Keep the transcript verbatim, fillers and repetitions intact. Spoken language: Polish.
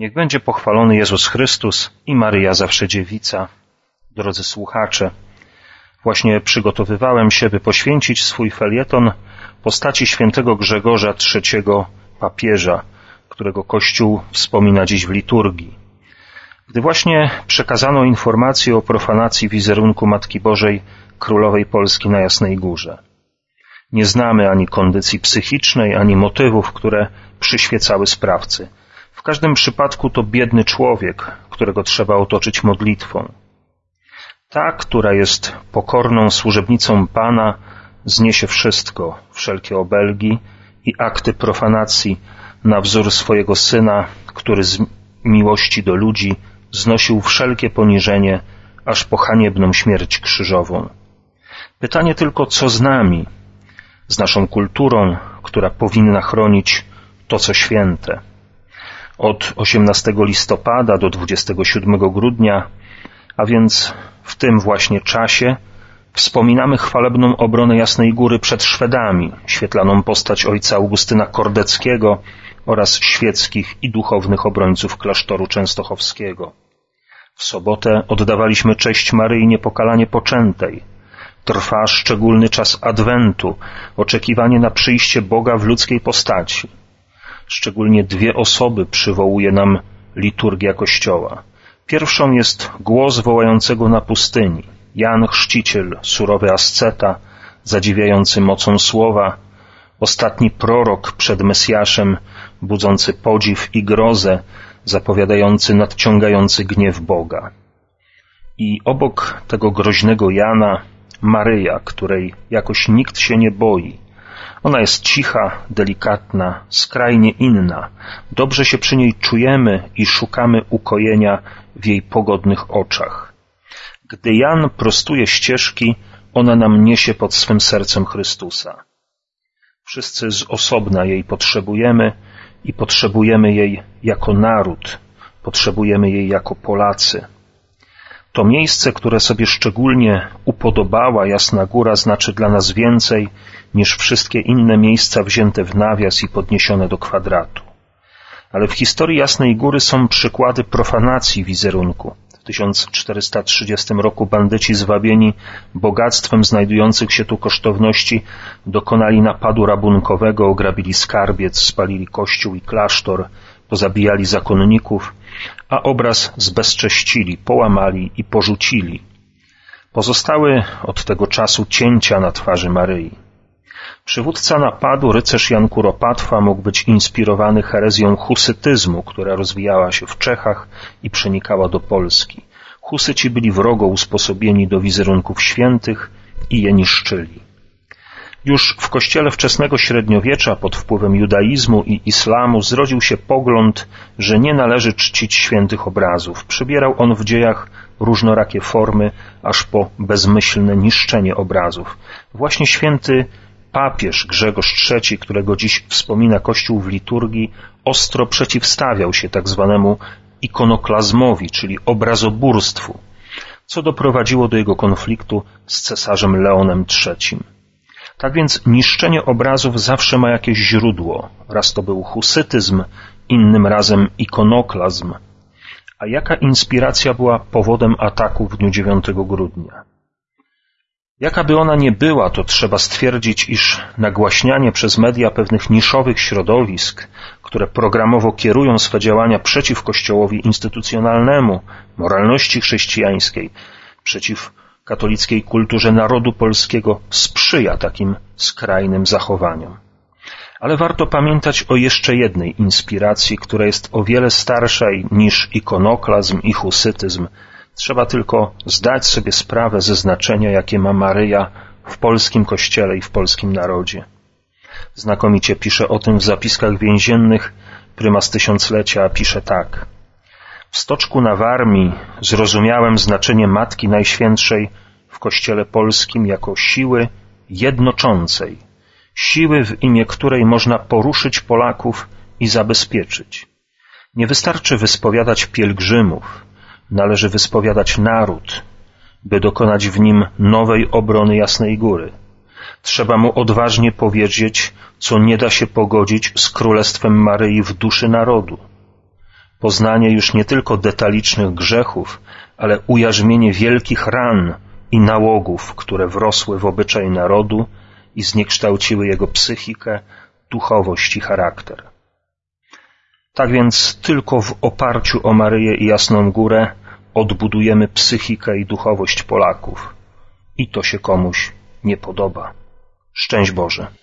Niech będzie pochwalony Jezus Chrystus i Maryja Zawsze Dziewica. Drodzy słuchacze, właśnie przygotowywałem się, by poświęcić swój felieton postaci świętego Grzegorza trzeciego papieża, którego Kościół wspomina dziś w liturgii. Gdy właśnie przekazano informację o profanacji wizerunku Matki Bożej Królowej Polski na Jasnej Górze. Nie znamy ani kondycji psychicznej, ani motywów, które przyświecały sprawcy. W każdym przypadku to biedny człowiek, którego trzeba otoczyć modlitwą. Ta, która jest pokorną służebnicą Pana, zniesie wszystko, wszelkie obelgi i akty profanacji na wzór swojego Syna, który z miłości do ludzi znosił wszelkie poniżenie, aż po haniebną śmierć krzyżową. Pytanie tylko, co z nami, z naszą kulturą, która powinna chronić to, co święte. Od osiemnastego listopada do dwudziestego siódmego grudnia, a więc w tym właśnie czasie, wspominamy chwalebną obronę Jasnej Góry przed Szwedami, świetlaną postać ojca Augustyna Kordeckiego oraz świeckich i duchownych obrońców klasztoru częstochowskiego. W sobotę oddawaliśmy cześć Maryi Niepokalanie Poczętej. Trwa szczególny czas Adwentu, oczekiwanie na przyjście Boga w ludzkiej postaci. Szczególnie dwie osoby przywołuje nam liturgia Kościoła. Pierwszą jest głos wołającego na pustyni. Jan Chrzciciel, surowy asceta, zadziwiający mocą słowa. Ostatni prorok przed Mesjaszem, budzący podziw i grozę, zapowiadający nadciągający gniew Boga. I obok tego groźnego Jana Maryja, której jakoś nikt się nie boi. Ona jest cicha, delikatna, skrajnie inna. Dobrze się przy niej czujemy i szukamy ukojenia w jej pogodnych oczach. Gdy Jan prostuje ścieżki, ona nam niesie pod swym sercem Chrystusa. Wszyscy z osobna jej potrzebujemy i potrzebujemy jej jako naród, potrzebujemy jej jako Polacy. To miejsce, które sobie szczególnie upodobała Jasna Góra, znaczy dla nas więcej niż wszystkie inne miejsca wzięte w nawias i podniesione do kwadratu. Ale w historii Jasnej Góry są przykłady profanacji wizerunku. W tysiąc czterysta trzydziestym roku bandyci zwabieni bogactwem znajdujących się tu kosztowności dokonali napadu rabunkowego, ograbili skarbiec, spalili kościół i klasztor, pozabijali zakonników, a obraz zbezcześcili, połamali i porzucili. Pozostały od tego czasu cięcia na twarzy Maryi. Przywódca napadu, rycerz Jan Kuropatwa, mógł być inspirowany herezją husytyzmu, która rozwijała się w Czechach i przenikała do Polski. Husyci byli wrogo usposobieni do wizerunków świętych i je niszczyli. Już w kościele wczesnego średniowiecza pod wpływem judaizmu i islamu zrodził się pogląd, że nie należy czcić świętych obrazów. Przybierał on w dziejach różnorakie formy, aż po bezmyślne niszczenie obrazów. Właśnie święty papież Grzegorz trzeci, którego dziś wspomina Kościół w liturgii, ostro przeciwstawiał się tak zwanemu ikonoklazmowi, czyli obrazobórstwu, co doprowadziło do jego konfliktu z cesarzem Leonem trzecim. Tak więc niszczenie obrazów zawsze ma jakieś źródło. Raz to był husytyzm, innym razem ikonoklazm. A jaka inspiracja była powodem ataku w dniu dziewiątego grudnia? Jaka by ona nie była, to trzeba stwierdzić, iż nagłaśnianie przez media pewnych niszowych środowisk, które programowo kierują swe działania przeciw Kościołowi instytucjonalnemu, moralności chrześcijańskiej, przeciw katolickiej kulturze narodu polskiego, sprzyja takim skrajnym zachowaniom. Ale warto pamiętać o jeszcze jednej inspiracji, która jest o wiele starsza niż ikonoklazm i husytyzm. Trzeba tylko zdać sobie sprawę ze znaczenia, jakie ma Maryja w polskim kościele i w polskim narodzie. Znakomicie pisze o tym w zapiskach więziennych prymas tysiąclecia, pisze tak. W Stoczku na Warmii zrozumiałem znaczenie Matki Najświętszej w Kościele polskim jako siły jednoczącej, siły, w imię której można poruszyć Polaków i zabezpieczyć. Nie wystarczy wyspowiadać pielgrzymów, należy wyspowiadać naród, by dokonać w nim nowej obrony Jasnej Góry. Trzeba mu odważnie powiedzieć, co nie da się pogodzić z królestwem Maryi w duszy narodu. poznanie już nie tylko detalicznych grzechów, ale ujarzmienie wielkich ran i nałogów, które wrosły w obyczaj narodu i zniekształciły jego psychikę, duchowość i charakter. Tak więc tylko w oparciu o Maryję i Jasną Górę odbudujemy psychikę i duchowość Polaków. I to się komuś nie podoba. Szczęść Boże.